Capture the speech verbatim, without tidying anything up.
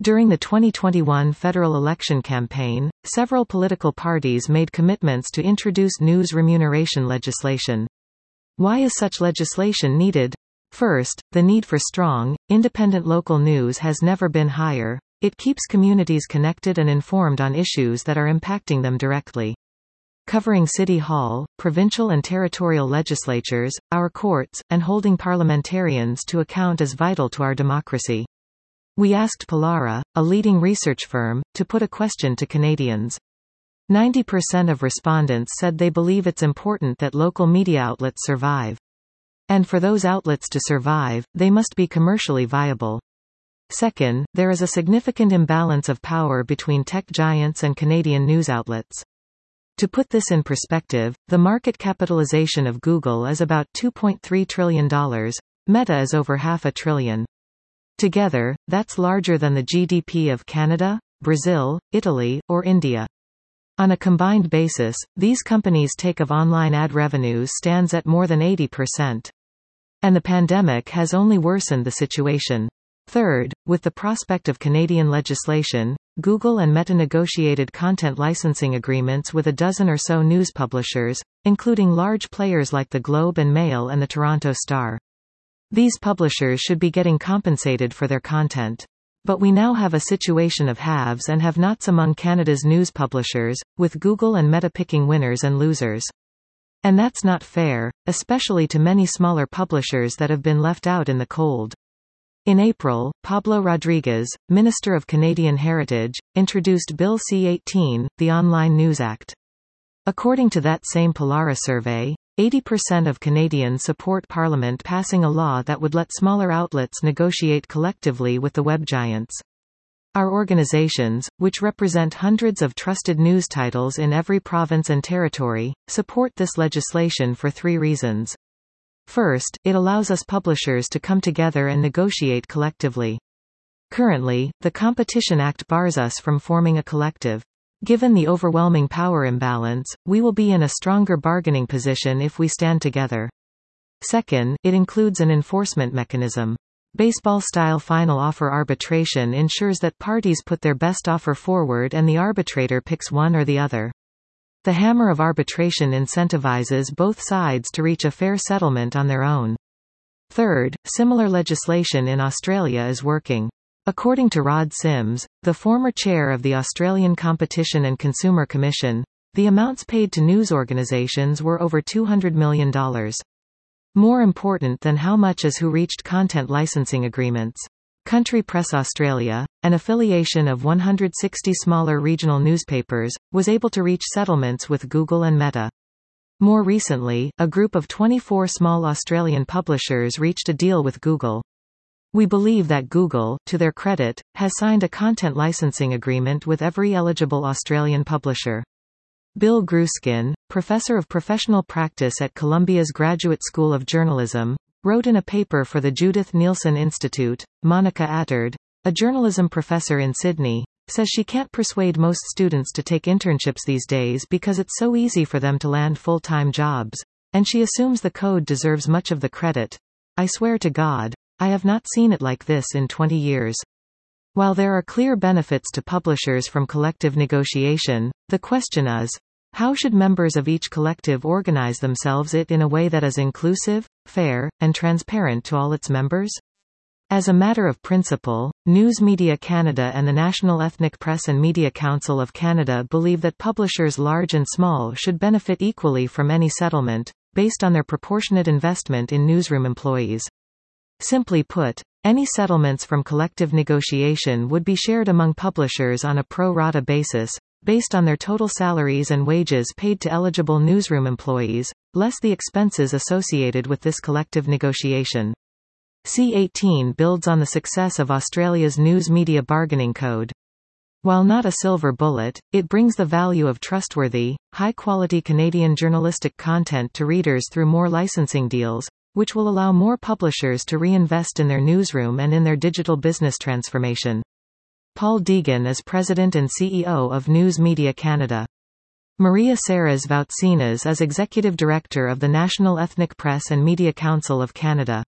During the twenty twenty-one federal election campaign, several political parties made commitments to introduce news remuneration legislation. Why is such legislation needed? First, the need for strong, independent local news has never been higher. It keeps communities connected and informed on issues that are impacting them directly. Covering city hall, provincial and territorial legislatures, our courts, and holding parliamentarians to account is vital to our democracy. We asked Pollara, a leading research firm, to put a question to Canadians. ninety percent of respondents said they believe it's important that local media outlets survive. And for those outlets to survive, they must be commercially viable. Second, there is a significant imbalance of power between tech giants and Canadian news outlets. To put this in perspective, the market capitalization of Google is about two point three trillion dollars, Meta is over half a trillion. Together, that's larger than the G D P of Canada, Brazil, Italy, or India. On a combined basis, these companies' take of online ad revenues stands at more than eighty percent. And the pandemic has only worsened the situation. Third, with the prospect of Canadian legislation, Google and Meta negotiated content licensing agreements with a dozen or so news publishers, including large players like the Globe and Mail and the Toronto Star. These publishers should be getting compensated for their content. But we now have a situation of haves and have-nots among Canada's news publishers, with Google and Meta picking winners and losers. And that's not fair, especially to many smaller publishers that have been left out in the cold. In April, Pablo Rodriguez, Minister of Canadian Heritage, introduced Bill C eighteen, the Online News Act. According to that same Pollara survey, eighty percent of Canadians support Parliament passing a law that would let smaller outlets negotiate collectively with the web giants. Our organizations, which represent hundreds of trusted news titles in every province and territory, support this legislation for three reasons. First, it allows us publishers to come together and negotiate collectively. Currently, the Competition Act bars us from forming a collective. Given the overwhelming power imbalance, we will be in a stronger bargaining position if we stand together. Second, it includes an enforcement mechanism. Baseball-style final offer arbitration ensures that parties put their best offer forward and the arbitrator picks one or the other. The hammer of arbitration incentivizes both sides to reach a fair settlement on their own. Third, similar legislation in Australia is working. According to Rod Sims, the former chair of the Australian Competition and Consumer Commission, the amounts paid to news organisations were over two hundred million dollars. More important than how much is who reached content licensing agreements. Country Press Australia, an affiliation of one hundred sixty smaller regional newspapers, was able to reach settlements with Google and Meta. More recently, a group of twenty-four small Australian publishers reached a deal with Google. We believe that Google, to their credit, has signed a content licensing agreement with every eligible Australian publisher. Bill Gruskin, professor of professional practice at Columbia's Graduate School of Journalism, wrote in a paper for the Judith Neilson Institute. Monica Attard, a journalism professor in Sydney, says she can't persuade most students to take internships these days because it's so easy for them to land full-time jobs, and she assumes the code deserves much of the credit. I swear to God, I have not seen it like this in twenty years. While there are clear benefits to publishers from collective negotiation, the question is, how should members of each collective organize themselves it in a way that is inclusive, fair, and transparent to all its members? As a matter of principle, News Media Canada and the National Ethnic Press and Media Council of Canada believe that publishers large and small should benefit equally from any settlement, based on their proportionate investment in newsroom employees. Simply put, any settlements from collective negotiation would be shared among publishers on a pro rata basis, based on their total salaries and wages paid to eligible newsroom employees, less the expenses associated with this collective negotiation. C eighteen builds on the success of Australia's News Media Bargaining Code. While not a silver bullet, it brings the value of trustworthy, high-quality Canadian journalistic content to readers through more licensing deals, which will allow more publishers to reinvest in their newsroom and in their digital business transformation. Paul Deegan is President and C E O of News Media Canada. Maria Serras Voutsinas is Executive Director of the National Ethnic Press and Media Council of Canada.